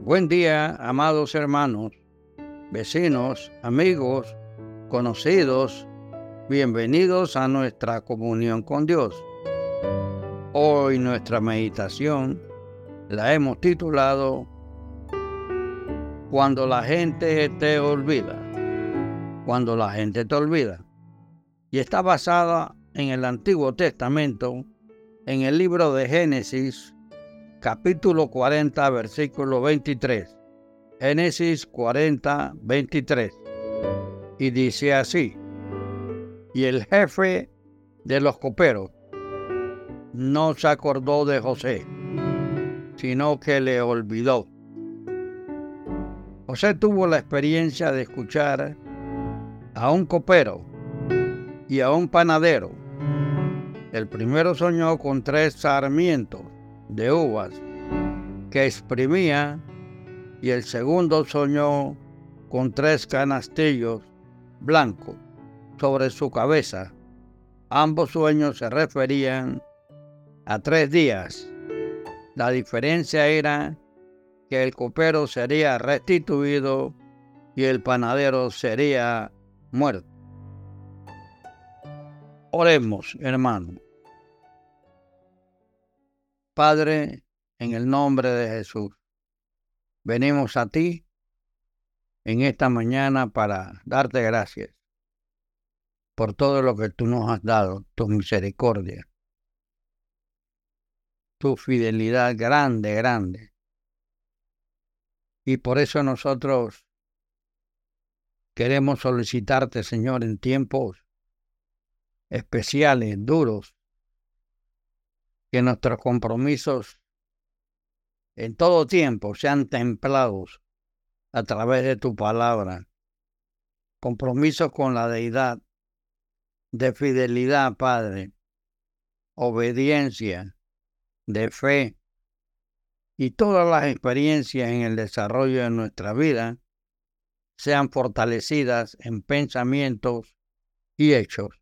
Buen día, amados hermanos, vecinos, amigos, conocidos, bienvenidos a nuestra comunión con Dios. Hoy nuestra meditación la hemos titulado Cuando la gente te olvida. Cuando la gente te olvida. Y está basada en el Antiguo Testamento, en el libro de Génesis, capítulo 40, versículo 23. Génesis 40, 23. Y dice así: y el jefe de los coperos no se acordó de José, sino que le olvidó. José tuvo la experiencia de escuchar a un copero y a un panadero. El primero soñó con 3 sarmientos de uvas que exprimía, y el segundo soñó con 3 canastillos blancos sobre su cabeza. Ambos sueños se referían a 3 días. La diferencia era que el copero sería restituido y el panadero sería muerto. Oremos, hermano. Padre, en el nombre de Jesús, venimos a ti en esta mañana para darte gracias por todo lo que tú nos has dado, tu misericordia, tu fidelidad grande. Y por eso nosotros queremos solicitarte, Señor, en tiempos especiales, duros, que nuestros compromisos en todo tiempo sean templados a través de tu palabra. Compromisos con la deidad, de fidelidad, Padre, obediencia, de fe, y todas las experiencias en el desarrollo de nuestra vida sean fortalecidas en pensamientos y hechos.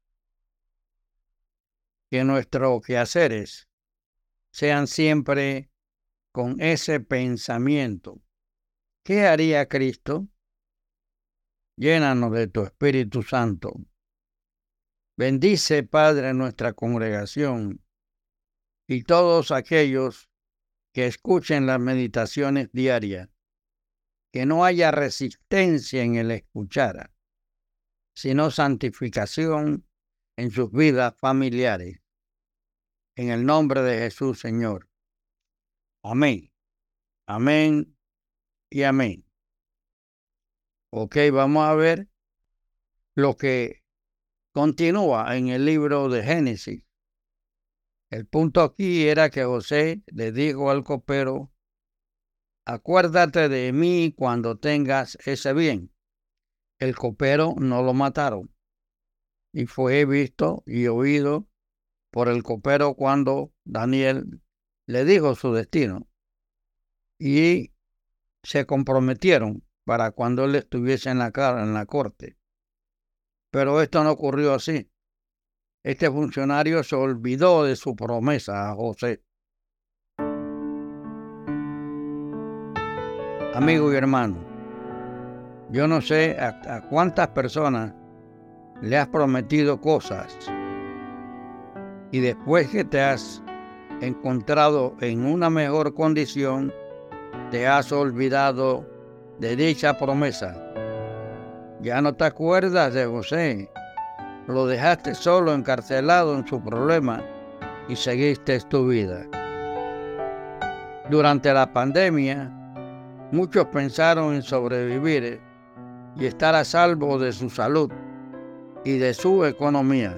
Que nuestros quehaceres sean siempre con ese pensamiento. ¿Qué haría Cristo? Llénanos de tu Espíritu Santo. Bendice, Padre, nuestra congregación y todos aquellos que escuchen las meditaciones diarias. Que no haya resistencia en el escuchar, sino santificación en sus vidas familiares. En el nombre de Jesús, Señor. Amén. Amén y amén. Ok, vamos a ver lo que continúa en el libro de Génesis. El punto aquí era que José le dijo al copero: acuérdate de mí cuando tengas ese bien. El copero no lo mataron y fue visto y oído por el copero cuando Daniel le dijo su destino, y se comprometieron para cuando él estuviese en la corte. Pero esto no ocurrió así. Este funcionario se olvidó de su promesa a José. Amigo y hermano, yo no sé a cuántas personas le has prometido cosas y después que te has encontrado en una mejor condición, te has olvidado de dicha promesa. Ya no te acuerdas de José. Lo dejaste solo, encarcelado en su problema, y seguiste tu vida. Durante la pandemia, muchos pensaron en sobrevivir y estar a salvo de su salud y de su economía.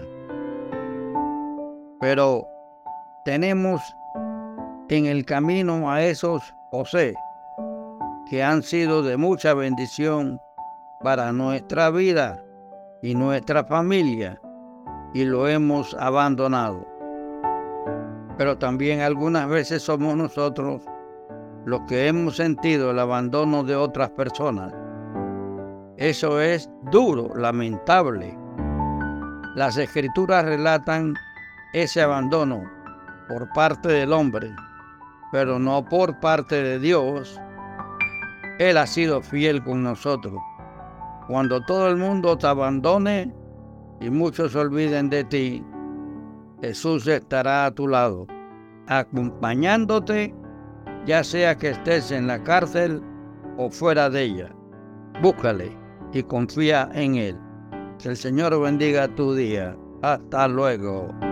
Pero tenemos en el camino a esos José que han sido de mucha bendición para nuestra vida y nuestra familia, y lo hemos abandonado. Pero también algunas veces somos nosotros los que hemos sentido el abandono de otras personas. Eso es duro, lamentable. Las Escrituras relatan ese abandono por parte del hombre, pero no por parte de Dios, Él ha sido fiel con nosotros. Cuando todo el mundo te abandone y muchos se olviden de ti, Jesús estará a tu lado, acompañándote, ya sea que estés en la cárcel o fuera de ella. Búscale y confía en Él. Que el Señor bendiga tu día. Hasta luego.